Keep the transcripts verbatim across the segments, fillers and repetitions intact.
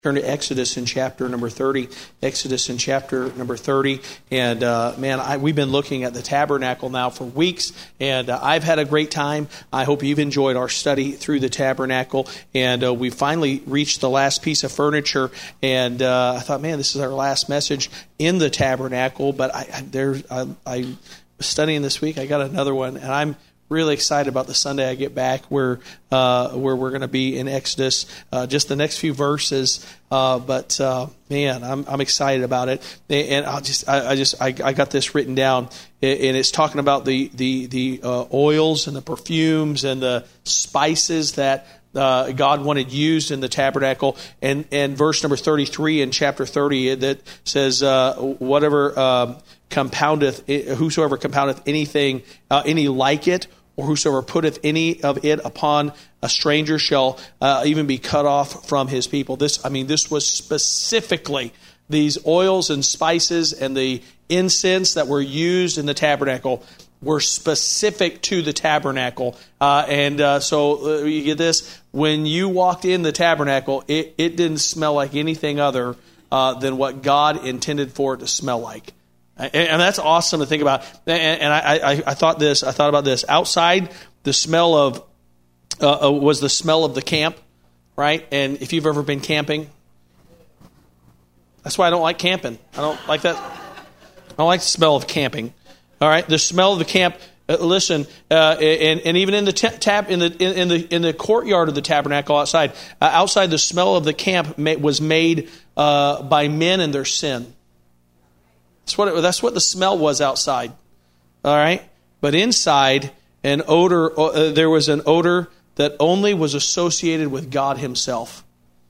Turn to Exodus in chapter number thirty. Exodus in chapter number thirty. And uh, man, I, we've been looking at the tabernacle now for weeks, and uh, I've had a great time. I hope you've enjoyed our study through the tabernacle. And uh, we finally reached the last piece of furniture. And uh, I thought, man, this is our last message in the tabernacle. But I, I, there, I, I was studying this week. I got another one, and I'm really excited about the Sunday I get back where uh, where we're going to be in Exodus, uh, just the next few verses. Uh, but uh, man, I'm I'm excited about it, and I'll just I, I just I, I got this written down, and it's talking about the the the uh, oils and the perfumes and the spices that Uh, God wanted used in the tabernacle, and and verse number thirty-three in chapter thirty that says, uh, "Whatever um, compoundeth, whosoever compoundeth anything, uh, any like it, or whosoever putteth any of it upon a stranger shall uh, even be cut off from his people." This, I mean, this was specifically these oils and spices and the incense that were used in the tabernacle were specific to the tabernacle. Uh, and uh, so uh, you get this, when you walked in the tabernacle, it, it didn't smell like anything other uh, than what God intended for it to smell like. And, and that's awesome to think about. And, and I, I, I thought this, I thought about this. Outside, the smell of, uh, uh, was the smell of the camp, right? And if you've ever been camping, that's why I don't like camping. I don't like that. I don't like the smell of camping. All right, the smell of the camp. Uh, listen, uh, and and even in the t- tab in the in, in the in the courtyard of the tabernacle outside, uh, outside the smell of the camp ma- was made uh, by men and their sin. That's what it, that's what the smell was outside. All right, but inside, an odor. Uh, there was an odor that only was associated with God Himself.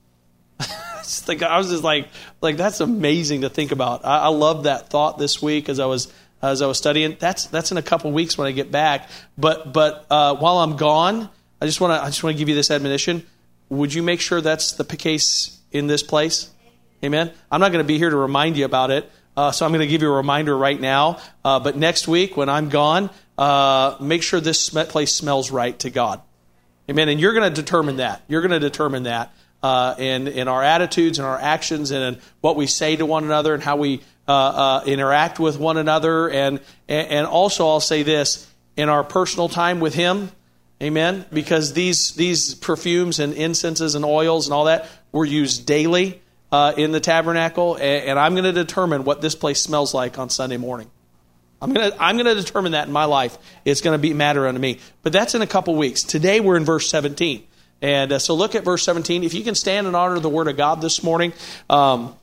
I was just like, like that's amazing to think about. I, I love that thought this week as I was. As I was studying, that's that's in a couple weeks when I get back. But but uh, while I'm gone, I just want to I just want to give you this admonition. Would you make sure that's the case in this place? Amen. I'm not going to be here to remind you about it, uh, so I'm going to give you a reminder right now. Uh, but next week when I'm gone, uh, make sure this place smells right to God. Amen. And you're going to determine that. You're going to determine that uh, in in our attitudes and our actions and in what we say to one another and how we. Uh, uh, interact with one another, and and also I'll say this, in our personal time with Him, amen, because these these perfumes and incenses and oils and all that were used daily uh, in the tabernacle, and, and I'm going to determine what this place smells like on Sunday morning. I'm going to I'm going to determine that in my life. It's going to be matter unto me. But that's in a couple weeks. Today we're in verse seventeen, and uh, so look at verse seventeen. If you can stand and honor the Word of God this morning. Um,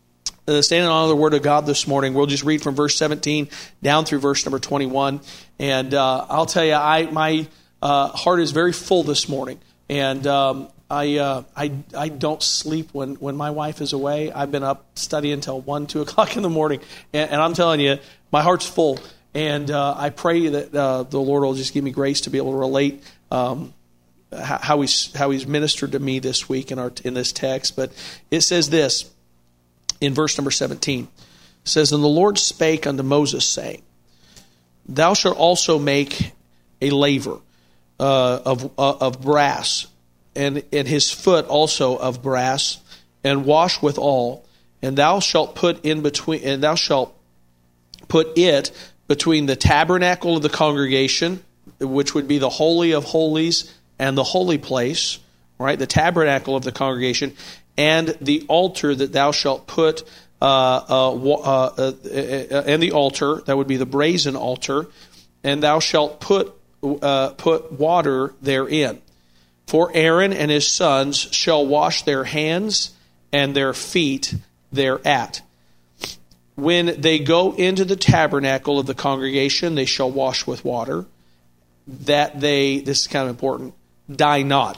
Uh, standing on the Word of God this morning, we'll just read from verse seventeen down through verse number twenty-one. And uh, I'll tell you, I my uh, heart is very full this morning, and um, I uh, I I don't sleep when, when my wife is away. I've been up studying until one, two o'clock in the morning, and, and I'm telling you, my heart's full. And uh, I pray that uh, the Lord will just give me grace to be able to relate um, how he's how He's ministered to me this week in our in this text. But it says this. In verse number seventeen, it says, "And the Lord spake unto Moses, saying, Thou shalt also make a laver uh, of uh, of brass, and, and his foot also of brass, and wash withal, and thou shalt put in between, and thou shalt put it between the tabernacle of the congregation, which would be the holy of holies, and the holy place, right? The tabernacle of the congregation." And the altar that thou shalt put, uh, uh, uh, uh, and the altar, that would be the brazen altar, and thou shalt put uh, put water therein. For Aaron and his sons shall wash their hands and their feet thereat. When they go into the tabernacle of the congregation, they shall wash with water, that they, this is kind of important, die not.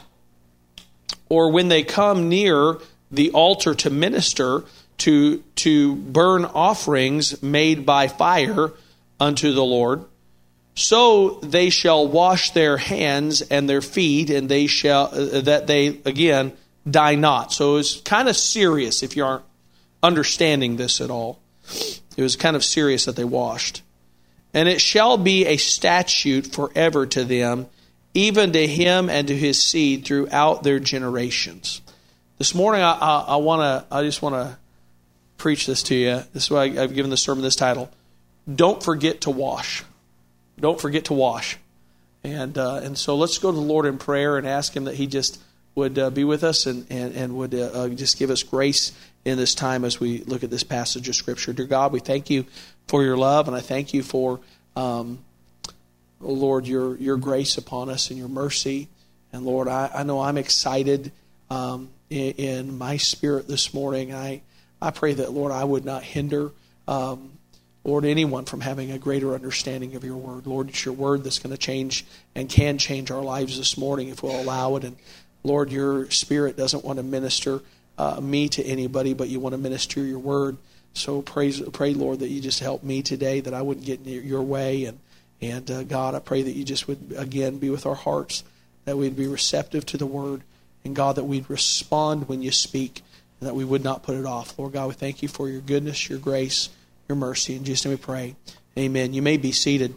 Or when they come near the altar to minister, to to burn offerings made by fire unto the Lord, so they shall wash their hands and their feet, and they shall uh, that they again die not. So it's kind of serious if you aren't understanding this at all. It was kind of serious that they washed. And it shall be a statute forever to them, even to him and to his seed throughout their generations, This morning, I, I, I want to. I just want to preach this to you. This is why I've given the sermon this title: "Don't forget to wash." Don't forget to wash. And uh, and so let's go to the Lord in prayer and ask Him that He just would uh, be with us and and and would uh, uh, just give us grace in this time as we look at this passage of Scripture. Dear God, we thank You for Your love, and I thank You for, um, oh Lord, Your Your grace upon us and Your mercy. And Lord, I, I know I'm excited um, in, in my spirit this morning. I I pray that, Lord, I would not hinder um, Lord, anyone from having a greater understanding of Your Word. Lord, it's Your Word that's going to change and can change our lives this morning if we'll allow it. And Lord, Your Spirit doesn't want to minister uh, me to anybody, but You want to minister Your Word. So praise, pray, Lord, that You just help me today, that I wouldn't get in Your way. And, and uh, God, I pray that You just would, again, be with our hearts, that we'd be receptive to the Word. And God, that we'd respond when You speak, and that we would not put it off. Lord God, we thank You for Your goodness, Your grace, Your mercy. In Jesus' name we pray. Amen. You may be seated.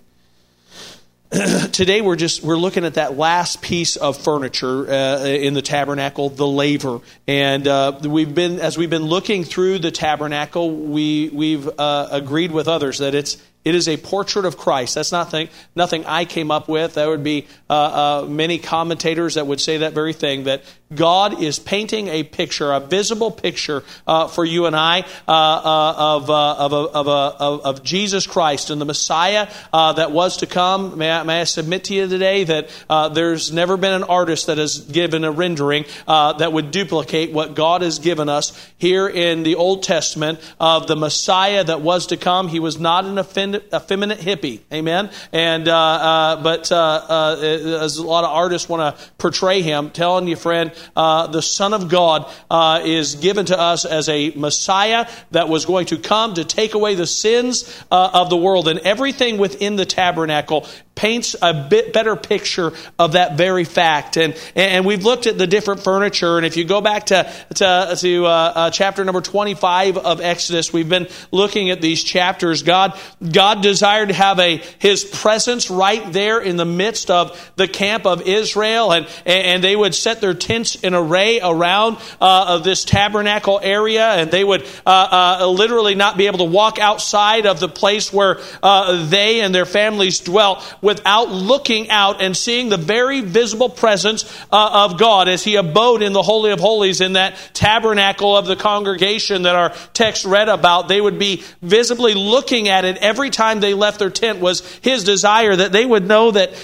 Today we're just we're looking at that last piece of furniture uh, in the tabernacle, the laver. And uh, we've been as we've been looking through the tabernacle, we we've uh, agreed with others that it's it is a portrait of Christ. That's nothing nothing I came up with. There would be uh, uh, many commentators that would say that very thing, that God is painting a picture, a visible picture uh, for you and I uh, uh, of, uh, of, of, of, of Jesus Christ and the Messiah uh, that was to come. May I, may I submit to you today that uh, there's never been an artist that has given a rendering uh, that would duplicate what God has given us here in the Old Testament of the Messiah that was to come. He was not an effeminate, effeminate hippie, amen. And uh, uh, but uh, uh, as a lot of artists want to portray him, telling you, friend. Uh, the Son of God uh, is given to us as a Messiah that was going to come to take away the sins uh, of the world. And everything within the tabernacle paints a bit better picture of that very fact. And and we've looked at the different furniture. And if you go back to to, to uh, uh, chapter number twenty-five of Exodus, we've been looking at these chapters. God God desired to have a His presence right there in the midst of the camp of Israel, and and they would set their tents in array around uh, of this tabernacle area, and they would uh, uh, literally not be able to walk outside of the place where uh, they and their families dwelt without looking out and seeing the very visible presence uh, of God as He abode in the Holy of Holies in that tabernacle of the congregation that our text read about. They would be visibly looking at it every time they left their tent. Was His desire that they would know that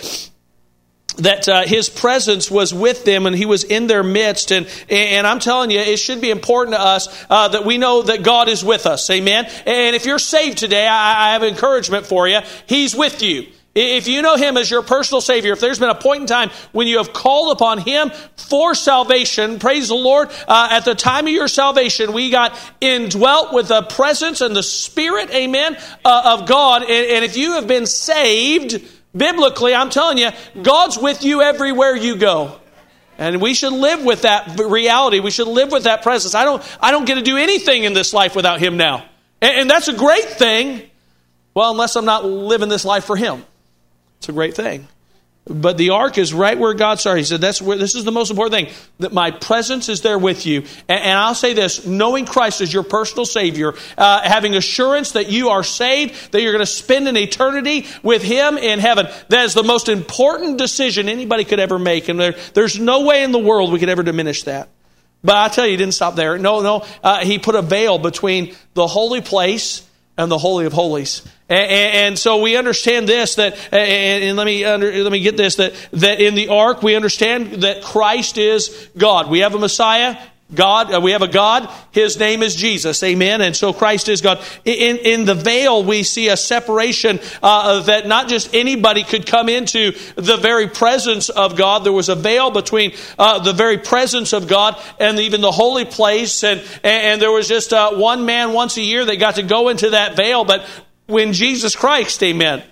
that uh, His presence was with them and He was in their midst. And and I'm telling you, it should be important to us uh, that we know that God is with us. Amen. And if you're saved today, I, I have encouragement for you. He's with you. If you know Him as your personal Savior, if there's been a point in time when you have called upon Him for salvation, praise the Lord, uh, at the time of your salvation, we got indwelt with the presence and the Spirit, amen, uh, of God. And, and if you have been saved, biblically, I'm telling you, God's with you everywhere you go. And we should live with that reality. We should live with that presence. I don't, I don't get to do anything in this life without Him now. And, and that's a great thing. Well, unless I'm not living this life for Him. It's a great thing. But the ark is right where God started. He said, "That's where this is the most important thing, that my presence is there with you." And, and I'll say this, knowing Christ as your personal Savior, uh, having assurance that you are saved, that you're going to spend an eternity with Him in heaven, that is the most important decision anybody could ever make. And there, there's no way in the world we could ever diminish that. But I tell you, He didn't stop there. No, no. Uh, he put a veil between the holy place and the Holy of Holies. And, and so we understand this, that, and, and let me under, let me get this, that, that in the ark we understand that Christ is God. We have a Messiah, God. Uh, we have a God. His name is Jesus. Amen. And so Christ is God. In, in the veil we see a separation uh, that not just anybody could come into the very presence of God. There was a veil between uh, the very presence of God and even the holy place. And, and there was just uh, one man once a year that got to go into that veil. But when Jesus Christ, amen,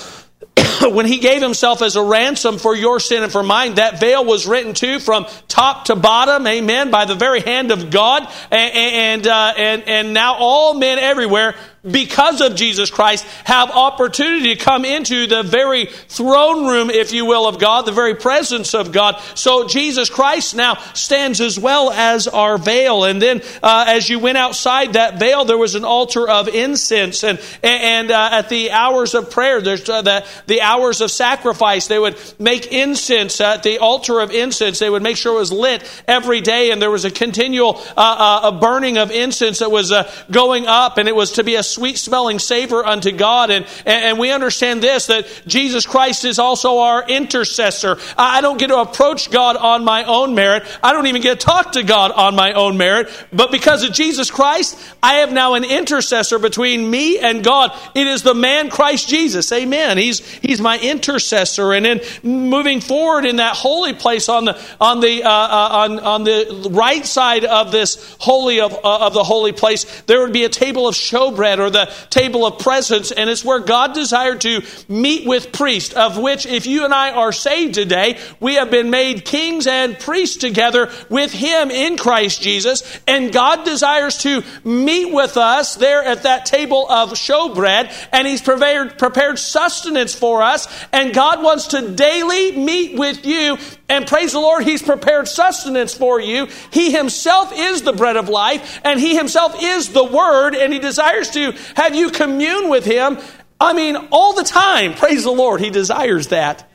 when He gave Himself as a ransom for your sin and for mine, that veil was written too from top to bottom, amen, by the very hand of God. And and uh, and, and now all men everywhere because of Jesus Christ, have opportunity to come into the very throne room, if you will, of God, the very presence of God. So Jesus Christ now stands as well as our veil. And then uh, as you went outside that veil, there was an altar of incense. And and uh, at the hours of prayer, there's uh, the, the hours of sacrifice, they would make incense at the altar of incense. They would make sure it was lit every day. And there was a continual uh, uh, a burning of incense that was uh, going up. And it was to be a sweet smelling savor unto God. And, and we understand this, that Jesus Christ is also our intercessor. I don't get to approach God on my own merit. I don't even get to talk to God on my own merit. But because of Jesus Christ, I have now an intercessor between me and God. It is the man Christ Jesus. Amen. He's he's my intercessor. And then moving forward in that holy place on the on the uh, uh, on on the right side of this holy of uh, of the holy place, there would be a table of showbread, or the table of presence, and it's where God desired to meet with priests, of which if you and I are saved today, we have been made kings and priests together with Him in Christ Jesus, and God desires to meet with us there at that table of showbread, and He's prepared, prepared sustenance for us, and God wants to daily meet with you, and praise the Lord, He's prepared sustenance for you. He Himself is the bread of life, and He Himself is the Word, and He desires to have you commune with Him. I mean, all the time. Praise the Lord. He desires that.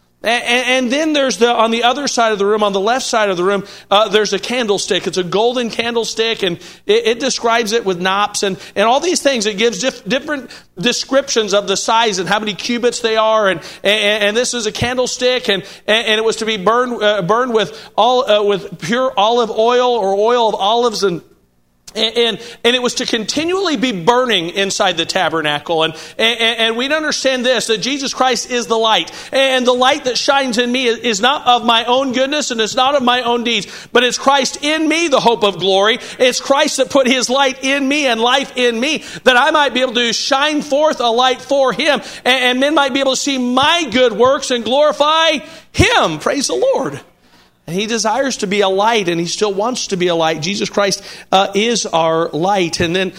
And then there's the, on the other side of the room, on the left side of the room, uh, there's a candlestick. It's a golden candlestick, and it, it describes it with knops and, and all these things. It gives dif- different descriptions of the size and how many cubits they are. And, and, and this is a candlestick, and, and it was to be burned, uh, burned with all, uh, with pure olive oil, or oil of olives, and And, and and it was to continually be burning inside the tabernacle. And, and and we understand this, that Jesus Christ is the light. And the light that shines in me is not of my own goodness, and it's not of my own deeds, but it's Christ in me, the hope of glory. It's Christ that put His light in me and life in me, that I might be able to shine forth a light for Him. And, and men might be able to see my good works and glorify Him. Praise the Lord. And He desires to be a light, and He still wants to be a light. Jesus Christ uh, is our light. And then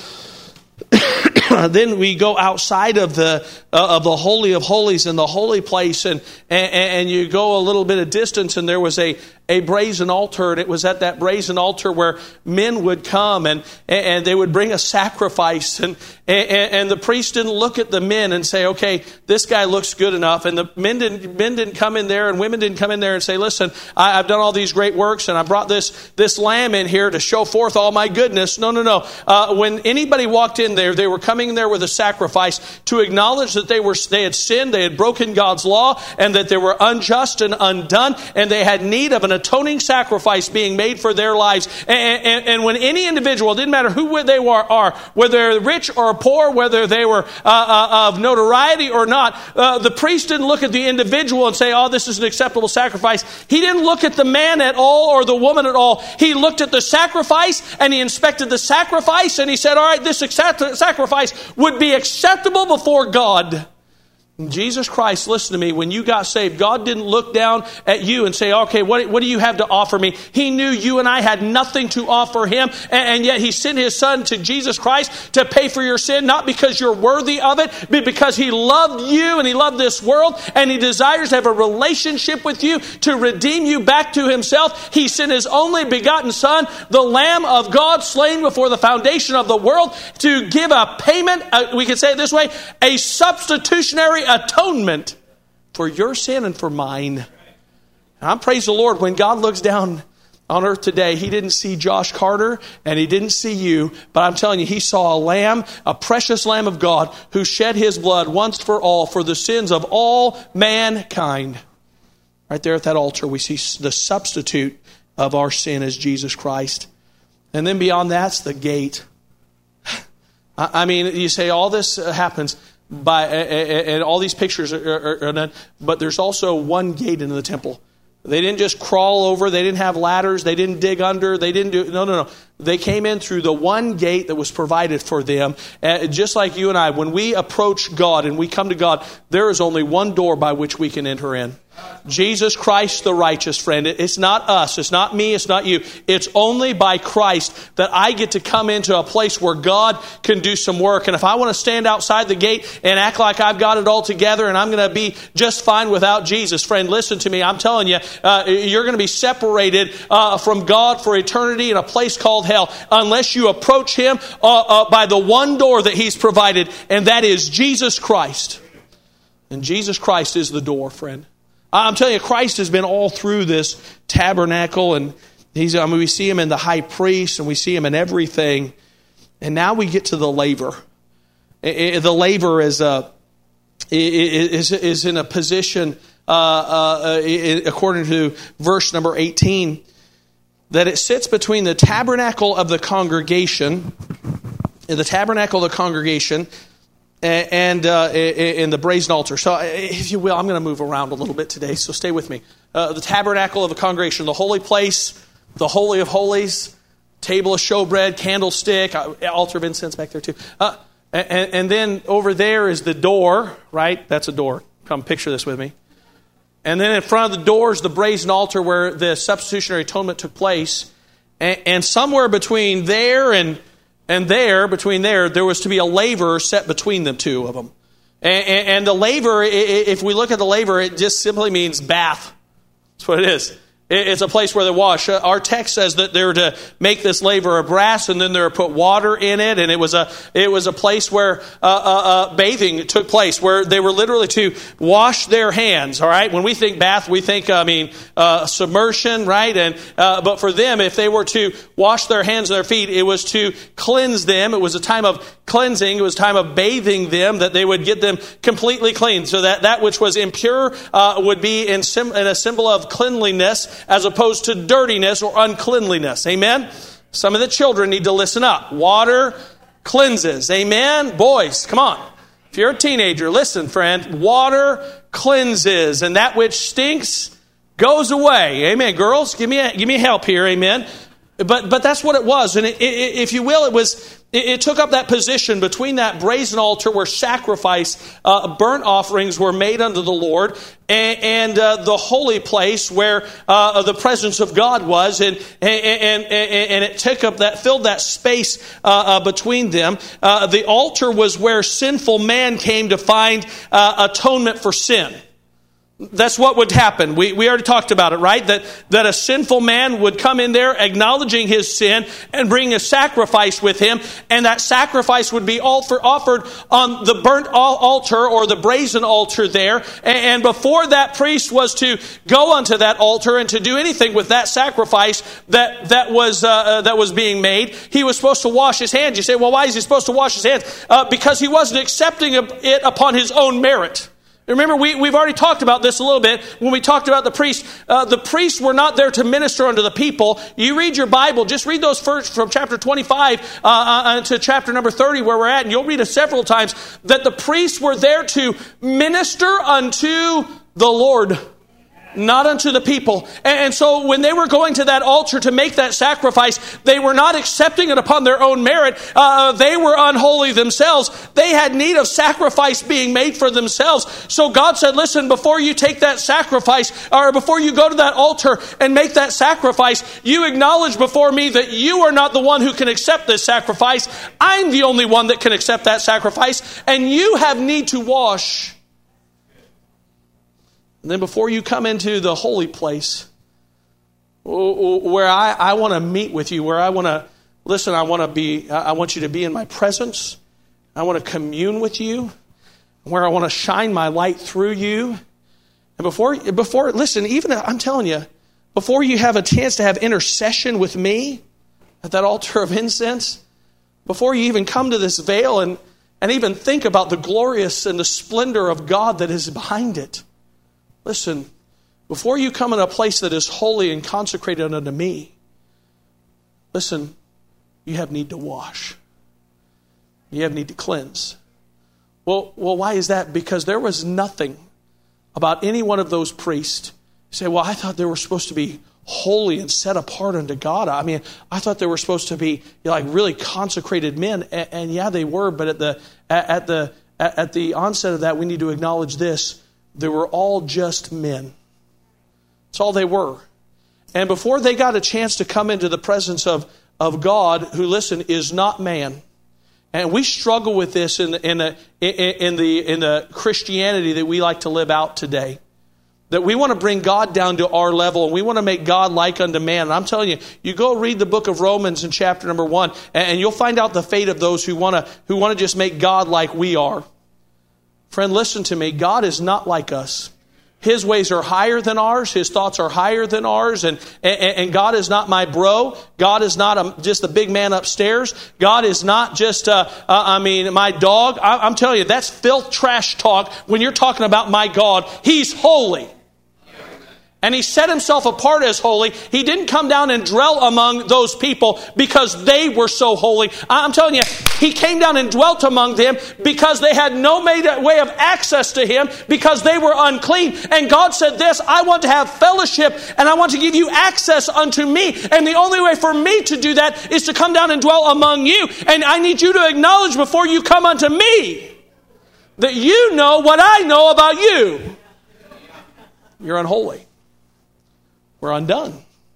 then we go outside of the uh, of the Holy of Holies, in the holy place, and, and and you go a little bit of distance, and there was a a brazen altar, and it was at that brazen altar where men would come, and and they would bring a sacrifice, and and, and the priest didn't look at the men and say, okay, this guy looks good enough, and the men didn't men didn't come in there, and women didn't come in there and say, listen, I, I've done all these great works, and I brought this this lamb in here to show forth all my goodness. No, no, no. Uh, when anybody walked in there, they were coming in there with a sacrifice to acknowledge that they were they had sinned, they had broken God's law, and that they were unjust and undone, and they had need of an atoning sacrifice being made for their lives. And, and, and when any individual, it didn't matter who they were, are, whether they're rich or poor, whether they were uh, uh, of notoriety or not, uh, the priest didn't look at the individual and say, oh, this is an acceptable sacrifice. He didn't look at the man at all or the woman at all. He looked at the sacrifice, and he inspected the sacrifice, and he said, all right, this accept- sacrifice would be acceptable before God. Jesus Christ, listen to me, when you got saved, God didn't look down at you and say, okay, what, what do you have to offer me? He knew you and I had nothing to offer Him, and, and yet He sent His Son to Jesus Christ to pay for your sin, not because you're worthy of it, but because He loved you and He loved this world, and He desires to have a relationship with you to redeem you back to Himself. He sent His only begotten Son, the Lamb of God, slain before the foundation of the world, to give a payment, uh, we could say it this way, a substitutionary atonement for your sin and for mine. And I praise the Lord, when God looks down on earth today, He didn't see Josh Carter and He didn't see you, but I'm telling you, He saw a lamb, a precious Lamb of God, who shed His blood once for all for the sins of all mankind. Right there at that altar, we see the substitute of our sin as Jesus Christ. And then beyond that's the gate. I mean, you say all this happens by, and all these pictures are, are, are done, but there's also one gate into the temple. They didn't just crawl over. They didn't have ladders. They didn't dig under. They didn't do, no, no, no. They came in through the one gate that was provided for them. Uh, just like you and I, when we approach God and we come to God, there is only one door by which we can enter in. Jesus Christ, the righteous, friend. It's not us. It's not me. It's not you. It's only by Christ that I get to come into a place where God can do some work. And if I want to stand outside the gate and act like I've got it all together and I'm going to be just fine without Jesus, friend, listen to me. I'm telling you, uh, you're going to be separated uh, from God for eternity in a place called hell unless you approach Him uh, uh, by the one door that He's provided, and that is Jesus Christ. And Jesus Christ is the door, friend. I'm telling you, Christ has been all through this tabernacle, and he's, I mean, we see Him in the high priest, and we see Him in everything. And now we get to the laver. The laver is a is is in a position, uh, uh, according to verse number eighteen, that it sits between the tabernacle of the congregation, the tabernacle of the congregation. And uh, in the brazen altar. So, if you will, I'm going to move around a little bit today, so stay with me. Uh, the tabernacle of the congregation, the holy place, the holy of holies, table of showbread, candlestick, altar of incense back there too. Uh, and, and then over there is the door, right? That's a door. Come picture this with me. And then in front of the door is the brazen altar where the substitutionary atonement took place. And, and somewhere between there and And there, between there, there was to be a laver set between the two of them. And, and, and the laver, if we look at the laver, it just simply means bath. That's what it is. It's a place where they wash. Our text says that they're to make this laver of brass, and then they're to put water in it. And it was a it was a place where uh, uh, uh, bathing took place, where they were literally to wash their hands. All right, when we think bath, we think I mean uh, submersion, right? And uh, but for them, if they were to wash their hands and their feet, it was to cleanse them. It was a time of cleansing. It was a time of bathing them, that they would get them completely clean, so that that which was impure uh, would be in, sim- in a symbol of cleanliness, as opposed to dirtiness or uncleanliness. Amen? Some of the children need to listen up. Water cleanses. Amen? Boys, come on. If you're a teenager, listen, friend. Water cleanses, and that which stinks goes away. Amen. Girls, give me a, give me help here. Amen. But but that's what it was. And it, it, if you will, it was it, it took up that position between that brazen altar where sacrifice, uh, burnt offerings were made unto the Lord, and, and uh, the holy place where uh, the presence of God was, and and, and and it took up that filled that space uh, uh, between them. Uh, the altar was where sinful man came to find uh, atonement for sin. That's what would happen. We we already talked about it, right? That that a sinful man would come in there acknowledging his sin and bring a sacrifice with him, and that sacrifice would be offer, offered on the burnt altar or the brazen altar there. And, and before that priest was to go unto that altar and to do anything with that sacrifice that that was uh, that was being made, he was supposed to wash his hands. You say, well, why is he supposed to wash his hands? Uh, because he wasn't accepting it upon his own merit. Remember, we, we've already talked about this a little bit when we talked about the priests. Uh, the priests were not there to minister unto the people. You read your Bible, just read those first from chapter twenty-five uh, uh, to chapter number thirty where we're at, and you'll read it several times, that the priests were there to minister unto the Lord, not unto the people. And so when they were going to that altar to make that sacrifice, they were not accepting it upon their own merit. Uh, they were unholy themselves. They had need of sacrifice being made for themselves. So God said, listen, before you take that sacrifice, or before you go to that altar and make that sacrifice, you acknowledge before me that you are not the one who can accept this sacrifice. I'm the only one that can accept that sacrifice. And you have need to wash. And then before you come into the holy place, where I, I want to meet with you, where I want to, listen, I want to be, I want you to be in my presence. I want to commune with you, where I want to shine my light through you. And before, before, listen, even, I'm telling you, before you have a chance to have intercession with me at that altar of incense, before you even come to this veil and, and even think about the glorious and the splendor of God that is behind it, listen, before you come in a place that is holy and consecrated unto me, listen, you have need to wash. You have need to cleanse. Well, well, why is that? Because there was nothing about any one of those priests. You say, well, I thought they were supposed to be holy and set apart unto God. I mean, I thought they were supposed to be, you know, like really consecrated men, and, and yeah, they were. But at the at, at the at, at the onset of that, we need to acknowledge this: they were all just men. That's all they were. And before they got a chance to come into the presence of of God, who, listen, is not man. And we struggle with this in the, in the in the in the Christianity that we like to live out today. That we want to bring God down to our level, and we want to make God like unto man. And I'm telling you, you go read the book of Romans in chapter number one, and you'll find out the fate of those who want to who want to just make God like we are. Friend, listen to me. God is not like us. His ways are higher than ours. His thoughts are higher than ours. And, and, and God is not my bro. God is not a, just the big man upstairs. God is not just, uh, uh, I mean, my dog. I, I'm telling you, that's filth trash talk when you're talking about my God. He's holy. And He set Himself apart as holy. He didn't come down and dwell among those people because they were so holy. I'm telling you, He came down and dwelt among them because they had no way of access to Him, because they were unclean. And God said this: I want to have fellowship, and I want to give you access unto me. And the only way for me to do that is to come down and dwell among you. And I need you to acknowledge before you come unto me that you know what I know about you. You're unholy. We're undone.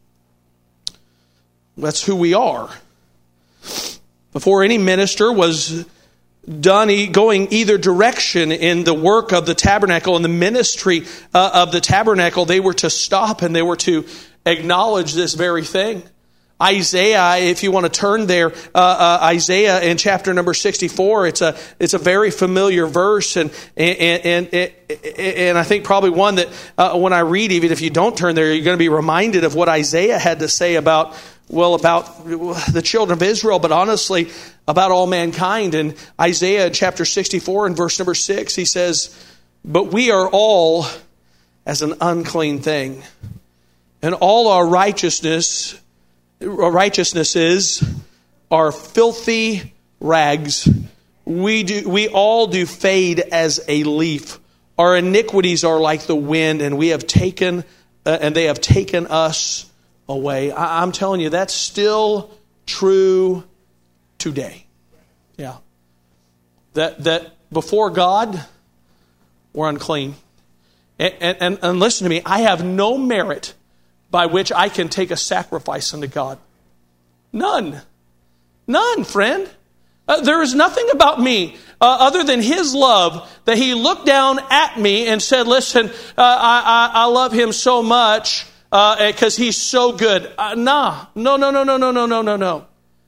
That's who we are. Before any minister was done going either direction in the work of the tabernacle and the ministry uh, of the tabernacle, they were to stop and they were to acknowledge this very thing. Isaiah, if you want to turn there, uh, uh, Isaiah in chapter number sixty-four, it's a it's a very familiar verse, and and and and, and I think probably one that uh, when I read, even if you don't turn there, you're going to be reminded of what Isaiah had to say about, well, about the children of Israel, but honestly about all mankind. In Isaiah chapter sixty-four and verse number six, he says, "But we are all as an unclean thing, and all our righteousness." Righteousnesses are filthy rags. We do, we all do fade as a leaf. Our iniquities are like the wind, and we have taken, uh, and they have taken us away." I, I'm telling you, that's still true today. Yeah, that that before God, we're unclean. And, and, and listen to me, I have no merit by which I can take a sacrifice unto God. None. None, friend. Uh, there is nothing about me uh, other than His love, that He looked down at me and said, listen, uh, I, I, I love Him so much because uh, He's so good. Uh, nah. No, no, no, no, no, no, no, no, no.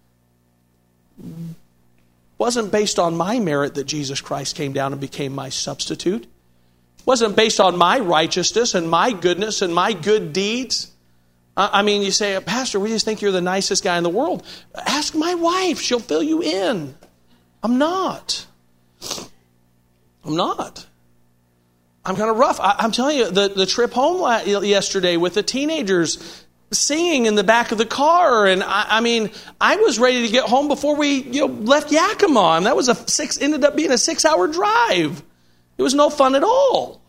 Wasn't based on my merit that Jesus Christ came down and became my substitute. Wasn't based on my righteousness and my goodness and my good deeds. I mean, you say, Pastor, we just think you're the nicest guy in the world. Ask my wife. She'll fill you in. I'm not. I'm not. I'm kind of rough. I, I'm telling you, the, the trip home yesterday with the teenagers singing in the back of the car. And I, I mean, I was ready to get home before we you know, left Yakima. And that was a six, ended up being a six hour drive. It was no fun at all.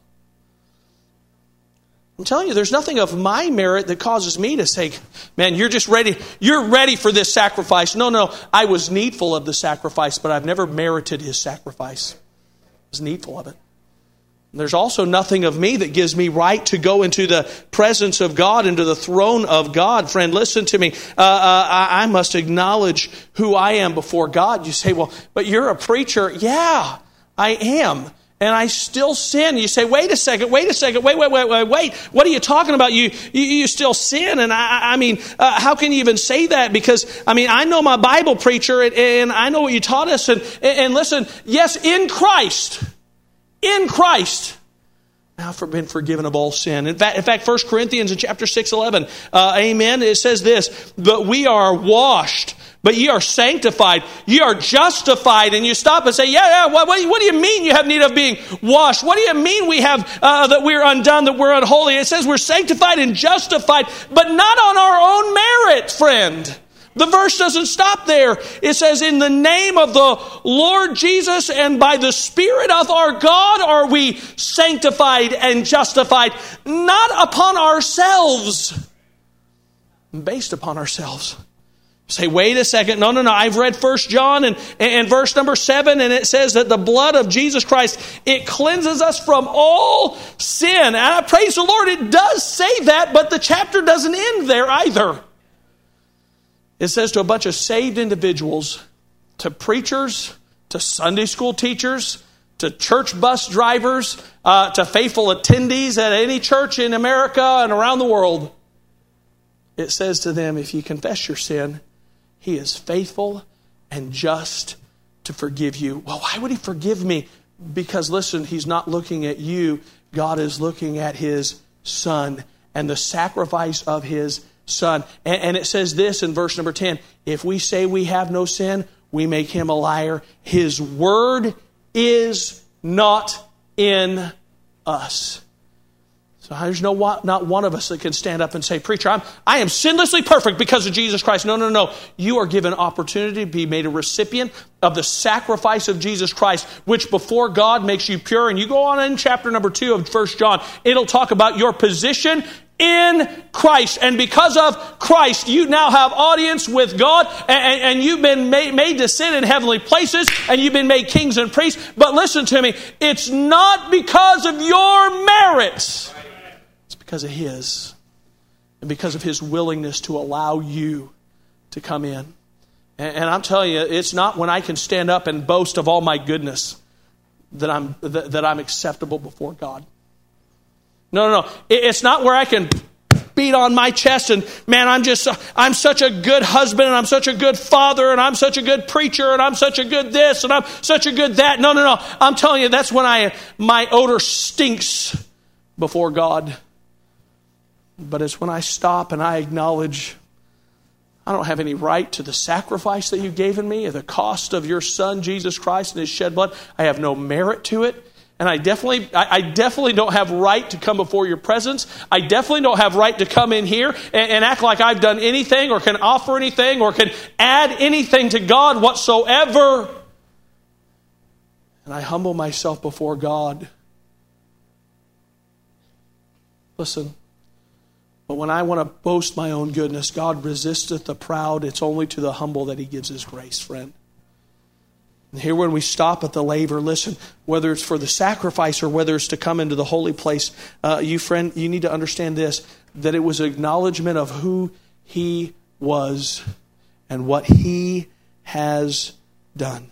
I'm telling you, there's nothing of my merit that causes me to say, man, you're just ready. You're ready for this sacrifice. No, no, I was needful of the sacrifice, but I've never merited His sacrifice. I was needful of it. And there's also nothing of me that gives me right to go into the presence of God, into the throne of God. Friend, listen to me. Uh, uh, I, I must acknowledge who I am before God. You say, well, but you're a preacher. Yeah, I am. And I still sin. You say, wait a second, wait a second, wait, wait, wait, wait, wait. What are you talking about? You you, you still sin. And I, I mean, uh, how can you even say that? Because, I mean, I know my Bible, preacher, and, and I know what you taught us. And, and listen, yes, in Christ, in Christ, I've been forgiven of all sin. In fact, in fact, First Corinthians in chapter six, eleven, uh, amen, it says this, but we are washed. But ye are sanctified, ye are justified. And you stop and say, yeah, yeah, what, what, what do you mean you have need of being washed? What do you mean we have, uh, that we're undone, that we're unholy? It says we're sanctified and justified, but not on our own merit, friend. The verse doesn't stop there. It says, in the name of the Lord Jesus and by the Spirit of our God are we sanctified and justified, not upon ourselves. based upon ourselves. Say, wait a second. No, no, no. I've read First John and, and verse number seven, and it says that the blood of Jesus Christ, it cleanses us from all sin. And I praise the Lord, it does say that, but the chapter doesn't end there either. It says to a bunch of saved individuals, to preachers, to Sunday school teachers, to church bus drivers, uh, to faithful attendees at any church in America and around the world. It says to them, if you confess your sin, He is faithful and just to forgive you. Well, why would He forgive me? Because listen, He's not looking at you. God is looking at His Son and the sacrifice of His Son. And, and it says this in verse number ten, if we say we have no sin, we make Him a liar. His word is not in us. So there's no not one of us that can stand up and say, preacher, I'm, I am sinlessly perfect because of Jesus Christ. No, no, no. You are given opportunity to be made a recipient of the sacrifice of Jesus Christ, which before God makes you pure. And you go on in chapter number two of First John, it'll talk about your position in Christ. And because of Christ, you now have audience with God, and, and you've been made, made to sit in heavenly places, and you've been made kings and priests. But listen to me, it's not because of your merits. It's because of His. And because of His willingness to allow you to come in. And, and I'm telling you, it's not when I can stand up and boast of all my goodness that I'm, that, that I'm acceptable before God. No, no, no. It's not where I can beat on my chest and, man, I'm just, I'm such a good husband and I'm such a good father and I'm such a good preacher and I'm such a good this and I'm such a good that. No, no, no. I'm telling you, that's when I, my odor stinks before God. But it's when I stop and I acknowledge I don't have any right to the sacrifice that you've given me or the cost of your Son, Jesus Christ, and His shed blood. I have no merit to it. And I definitely, I, I definitely don't have right to come before your presence. I definitely don't have right to come in here and, and act like I've done anything or can offer anything or can add anything to God whatsoever. And I humble myself before God. Listen, but when I want to boast my own goodness, God resisteth the proud. It's only to the humble that He gives His grace, friend. And here when we stop at the laver, listen, whether it's for the sacrifice or whether it's to come into the holy place, uh, you friend, you need to understand this, that it was an acknowledgement of who He was and what He has done.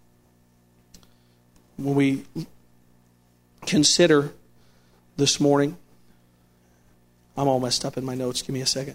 When we consider this morning, I'm all messed up in my notes, give me a second.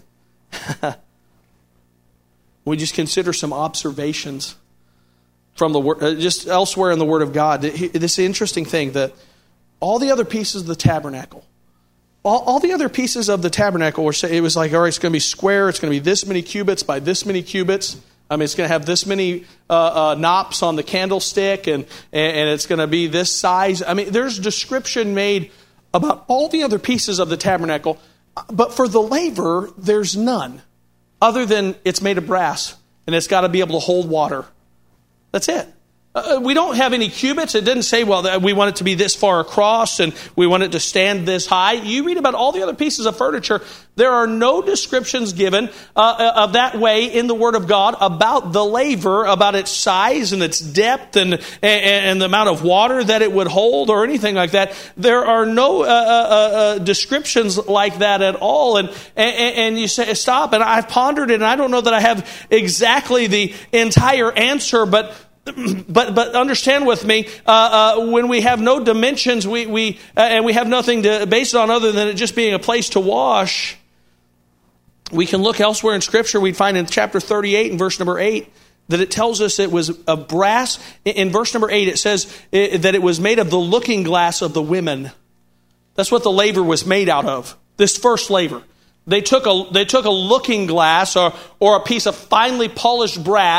We just consider some observations from the word, uh, just elsewhere in the Word of God. This interesting thing that all the other pieces of the tabernacle, all, all the other pieces of the tabernacle were, it was like, all right, it's going to be square. It's going to be this many cubits by this many cubits. I mean, it's going to have this many uh, uh, knops on the candlestick, and, and and it's going to be this size. I mean, there's description made about all the other pieces of the tabernacle, but for the laver, there's none, other than it's made of brass and it's got to be able to hold water. That's it. Uh, we don't have any cubits. It didn't say, well, we want it to be this far across and we want it to stand this high. You read about all the other pieces of furniture. There are no descriptions given uh, of that way in the Word of God about the laver, about its size and its depth and, and, and the amount of water that it would hold or anything like that. There are no uh, uh, uh, descriptions like that at all. And, and, and you say, stop. And I've pondered it, and I don't know that I have exactly the entire answer, but But but understand with me, uh, uh, when we have no dimensions, we we uh, and we have nothing to base it on other than it just being a place to wash, we can look elsewhere in Scripture. We'd find in chapter thirty-eight and verse number eight that it tells us it was of brass. In verse number eight, it says that it was made of the looking glass of the women. That's what the laver was made out of, this first laver. They took a they took a looking glass or or a piece of finely polished brass,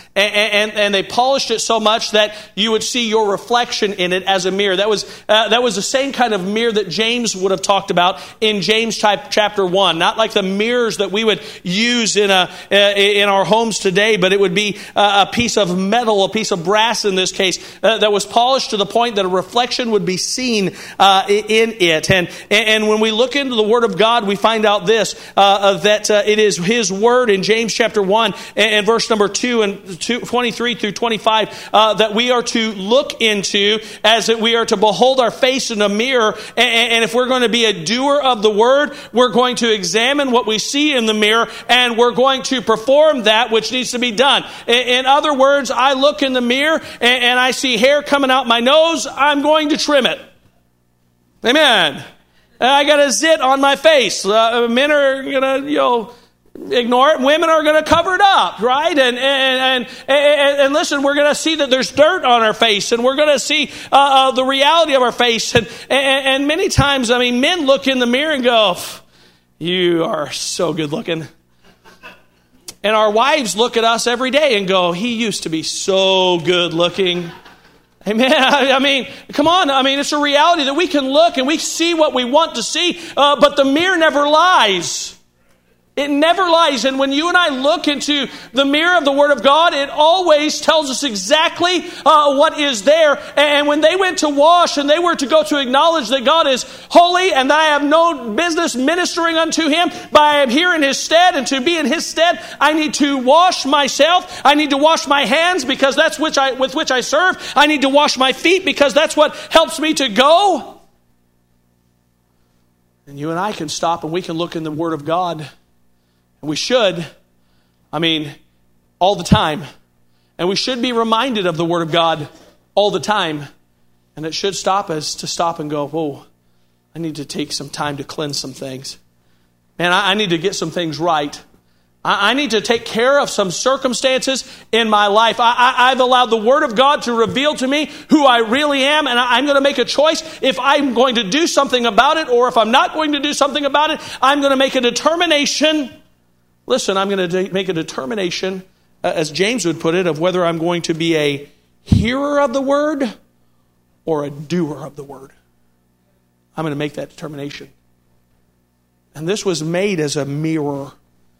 And, and, and they polished it so much that you would see your reflection in it as a mirror. That was uh, that was the same kind of mirror that James would have talked about in James chapter one. Not like the mirrors that we would use in a uh, in our homes today, but it would be a piece of metal, a piece of brass in this case, uh, that was polished to the point that a reflection would be seen uh, in it. And and when we look into the Word of God, we find out this, uh, that uh, it is His Word in James chapter one and, and verse number two and two, twenty-three through twenty-five, uh, that we are to look into, as that we are to behold our face in a mirror. And, and if we're going to be a doer of the Word, we're going to examine what we see in the mirror, and we're going to perform that which needs to be done. In, in other words, I look in the mirror and, and I see hair coming out my nose, I'm going to trim it. Amen. I got a zit on my face. Uh, men are going to, you know, ignore it. Women are going to cover it up, right? And and and, and, and listen, we're going to see that there's dirt on our face, and we're going to see uh, uh, the reality of our face. And, and and many times, I mean, men look in the mirror and go, "You are so good looking." And our wives look at us every day and go, "He used to be so good looking." Amen. I mean, come on. I mean, it's a reality that we can look and we see what we want to see, uh, but the mirror never lies. It never lies. And when you and I look into the mirror of the Word of God, it always tells us exactly uh, what is there. And when they went to wash and they were to go to acknowledge that God is holy and that I have no business ministering unto Him, but I am here in His stead, and to be in His stead, I need to wash myself. I need to wash my hands because that's which I, with which I serve. I need to wash my feet because that's what helps me to go. And you and I can stop and we can look in the Word of God. And we should, I mean, all the time. And we should be reminded of the Word of God all the time. And it should stop us to stop and go, whoa, I need to take some time to cleanse some things. Man, I, I need to get some things right. I, I need to take care of some circumstances in my life. I, I, I've allowed the Word of God to reveal to me who I really am. And I, I'm going to make a choice if I'm going to do something about it, or if I'm not going to do something about it. I'm going to make a determination. Listen, I'm going to make a determination, uh, as James would put it, of whether I'm going to be a hearer of the Word or a doer of the Word. I'm going to make that determination. And this was made as a mirror.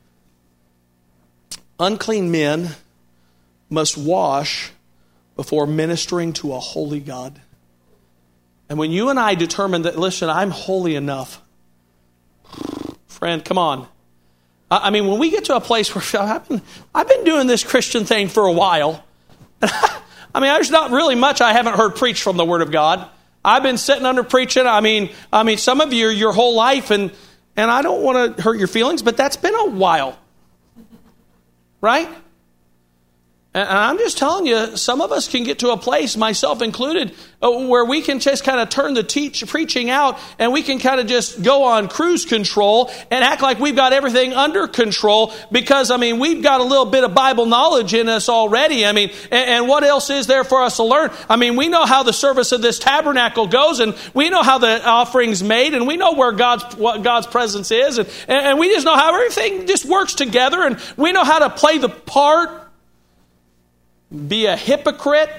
Unclean men must wash before ministering to a holy God. And when you and I determine that, listen, I'm holy enough, friend, come on. I mean, when we get to a place where I've been, I've been doing this Christian thing for a while. I mean, there's not really much I haven't heard preached from the Word of God. I've been sitting under preaching. I mean, I mean, some of you your whole life, and and I don't want to hurt your feelings, but that's been a while, right? And I'm just telling you, some of us can get to a place, myself included, where we can just kind of turn the teach, preaching out, and we can kind of just go on cruise control and act like we've got everything under control because, I mean, we've got a little bit of Bible knowledge in us already. I mean, and, and what else is there for us to learn? I mean, we know how the service of this tabernacle goes, and we know how the offering's made, and we know where God's what God's presence is, and, and we just know how everything just works together, and we know how to play the part. Be a hypocrite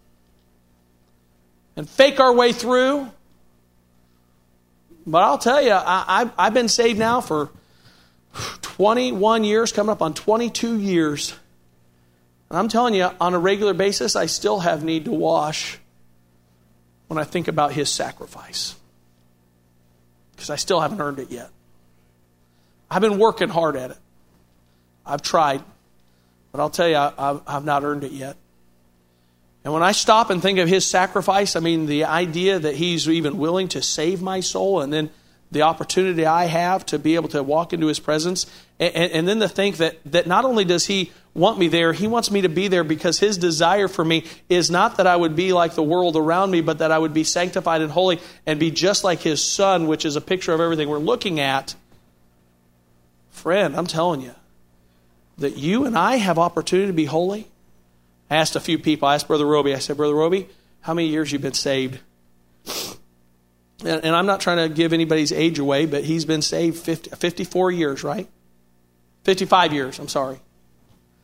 and fake our way through. But I'll tell you, I, I've, I've been saved now for twenty-one years, coming up on twenty-two years. And I'm telling you, on a regular basis, I still have need to wash when I think about His sacrifice. Because I still haven't earned it yet. I've been working hard at it. I've tried. But I'll tell you, I, I've not earned it yet. And when I stop and think of His sacrifice, I mean, the idea that He's even willing to save my soul, and then the opportunity I have to be able to walk into His presence, and, and then to think that, that not only does He want me there, He wants me to be there because His desire for me is not that I would be like the world around me, but that I would be sanctified and holy and be just like His Son, which is a picture of everything we're looking at. Friend, I'm telling you, that you and I have opportunity to be holy. I asked a few people, I asked Brother Roby, I said, Brother Roby, how many years have you been saved? And, and I'm not trying to give anybody's age away, but he's been saved fifty, fifty-four years, right? fifty-five years, I'm sorry.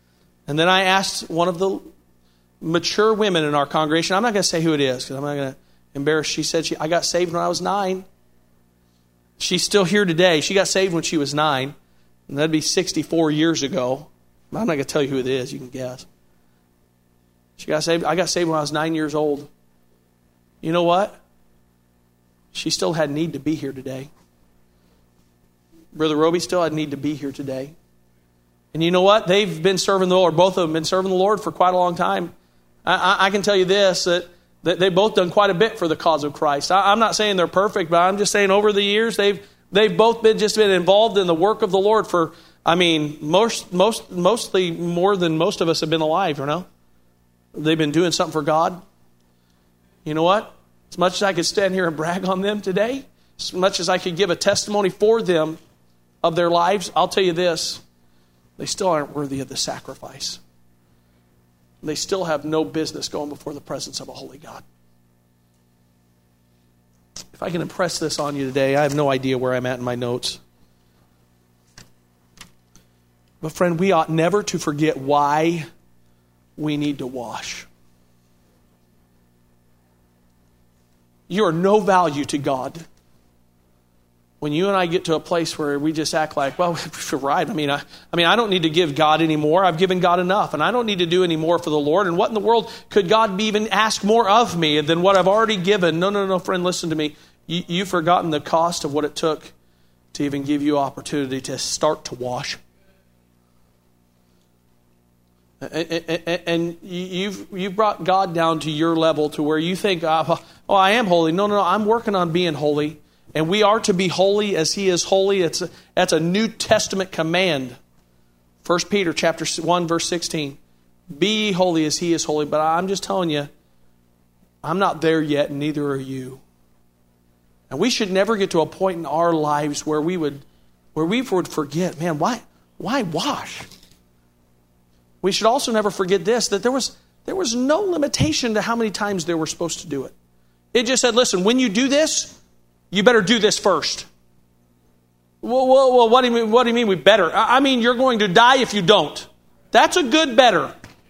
And then I asked one of the mature women in our congregation, I'm not going to say who it is because I'm not going to embarrass. She said, she, I got saved when I was nine. She's still here today. She got saved when she was nine. And that'd be sixty-four years ago. I'm not going to tell you who it is. You can guess. She got saved. I got saved when I was nine years old. You know what? She still had need to be here today. Brother Roby still had need to be here today. And you know what? They've been serving the Lord. Both of them have been serving the Lord for quite a long time. I, I, I can tell you this, that, that they've both done quite a bit for the cause of Christ. I, I'm not saying they're perfect, but I'm just saying over the years, they've they've both been just been involved in the work of the Lord for, I mean, most most mostly more than most of us have been alive, you know? They've been doing something for God. You know what? As much as I could stand here and brag on them today, as much as I could give a testimony for them of their lives, I'll tell you this, they still aren't worthy of the sacrifice. They still have no business going before the presence of a holy God. If I can impress this on you today, I have no idea where I'm at in my notes. But friend, we ought never to forget why we need to wash. You are no value to God when you and I get to a place where we just act like, well, we're right. I mean, I, I mean, I don't need to give God any more. I've given God enough, and I don't need to do any more for the Lord. And what in the world could God even ask more of me than what I've already given? No, no, no, friend, listen to me. You, you've forgotten the cost of what it took to even give you opportunity to start to wash. And you've you've brought God down to your level to where you think, oh, I am holy. No, no, no, I'm working on being holy. And we are to be holy as He is holy. It's a, that's a New Testament command. First Peter chapter one, verse sixteen. Be ye holy as He is holy. But I'm just telling you, I'm not there yet, and neither are you. And we should never get to a point in our lives where we would where we would forget, man, why why wash? We should also never forget this, that there was there was no limitation to how many times they were supposed to do it. It just said, listen, when you do this, you better do this first. Well, well, well what do you mean, what do you mean we better? I mean, you're going to die if you don't. That's a good better.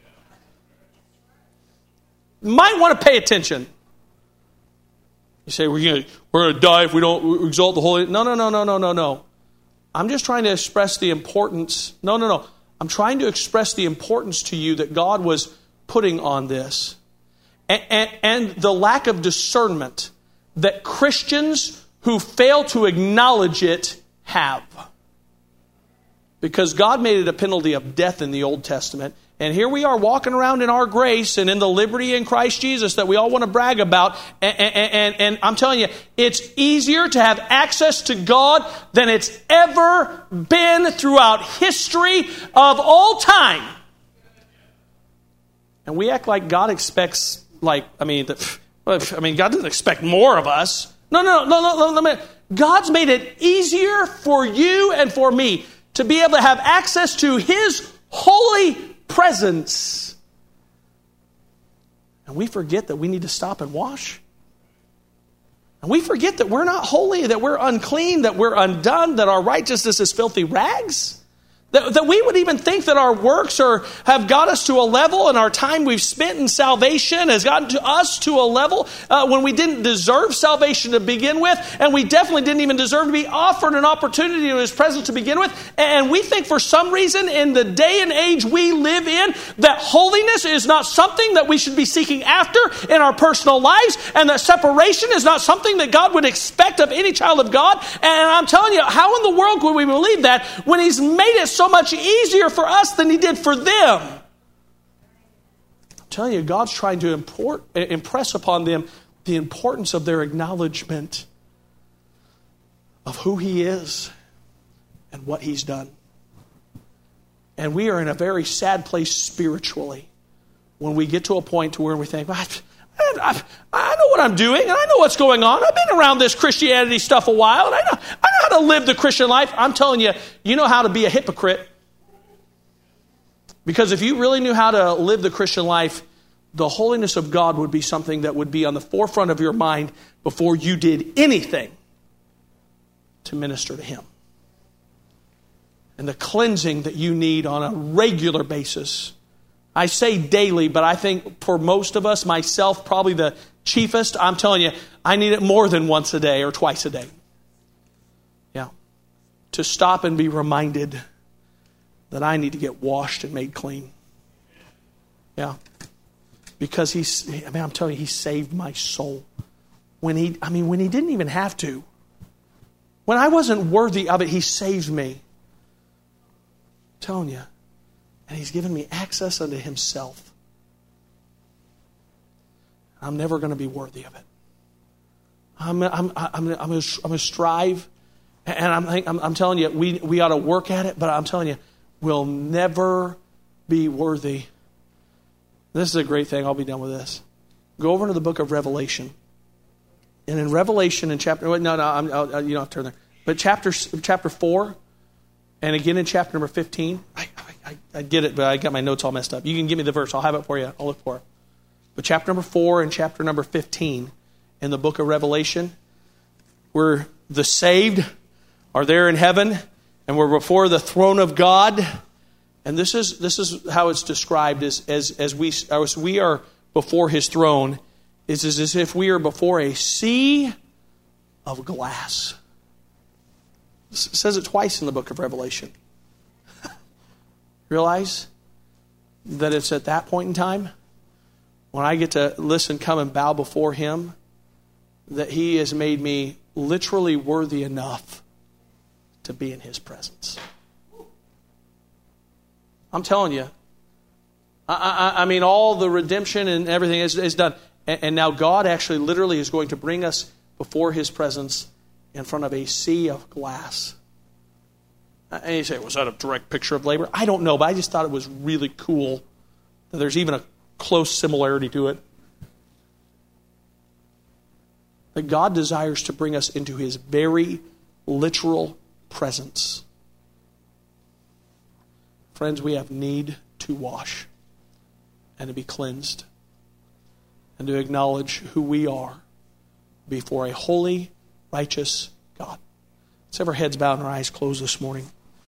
Might want to pay attention. You say, we're going we're going to die if we don't exalt the Holy... No, no, no, no, no, no, no. I'm just trying to express the importance. No, no, no. I'm trying to express the importance to you that God was putting on this. And, and, and the lack of discernment that Christians who fail to acknowledge it have. Because God made it a penalty of death in the Old Testament. And here we are walking around in our grace and in the liberty in Christ Jesus that we all want to brag about. And, and, and, and I'm telling you, it's easier to have access to God than it's ever been throughout history of all time. And we act like God expects, like, I mean, the, I mean, God doesn't expect more of us. No, no, no, no, no, no. God's made it easier for you and for me to be able to have access to His holy presence. And we forget that we need to stop and wash. And we forget that we're not holy, that we're unclean, that we're undone, that our righteousness is filthy rags. That, that we would even think that our works are have got us to a level, and our time we've spent in salvation has gotten to us to a level uh, when we didn't deserve salvation to begin with, and we definitely didn't even deserve to be offered an opportunity to His presence to begin with. And we think for some reason in the day and age we live in that holiness is not something that we should be seeking after in our personal lives, and that separation is not something that God would expect of any child of God. And I'm telling you, how in the world would we believe that when He's made it so much easier for us than He did for them? I'm telling you, God's trying to import, impress upon them the importance of their acknowledgement of who He is and what He's done. And we are in a very sad place spiritually when we get to a point to where we think, well, I, I, I know what I'm doing, and I know what's going on. I've been around this Christianity stuff a while, and I know, I know how to live the Christian life. I'm telling you, you know how to be a hypocrite. Because if you really knew how to live the Christian life, the holiness of God would be something that would be on the forefront of your mind before you did anything to minister to Him. And the cleansing that you need on a regular basis I say daily, but I think for most of us, myself probably the chiefest, I'm telling you, I need it more than once a day or twice a day. Yeah. To stop and be reminded that I need to get washed and made clean. Yeah. Because he's, I mean, I'm telling you, he saved my soul. When he, I mean, when he didn't even have to. When I wasn't worthy of it, he saved me. I'm telling you. And he's given me access unto himself. I'm never going to be worthy of it. I'm, I'm, I'm, I'm going to strive. And I'm, I'm, I'm telling you, we, we ought to work at it. But I'm telling you, we'll never be worthy. This is a great thing. I'll be done with this. Go over to the book of Revelation. And in Revelation, in chapter... No, no, I'm, I'll, you don't have to turn there. But chapter chapter four, and again in chapter number fifteen... I, I, I get it, but I got my notes all messed up. You can give me the verse. I'll have it for you. I'll look for it. But chapter number four and chapter number fifteen in the book of Revelation, where the saved are there in heaven, and we're before the throne of God. And this is this is how it's described as as as we as we are before His throne. It's as if we are before a sea of glass. It says it twice in the book of Revelation. Realize that it's at that point in time when I get to listen, come and bow before Him, that He has made me literally worthy enough to be in His presence. I'm telling you. I, I, I mean, all the redemption and everything is, is done. And, and now God actually literally is going to bring us before His presence in front of a sea of glass. And you say, was that a direct picture of labor? I don't know, but I just thought it was really cool that there's even a close similarity to it. That God desires to bring us into His very literal presence. Friends, we have need to wash and to be cleansed and to acknowledge who we are before a holy, righteous God. Let's have our heads bowed and our eyes closed this morning.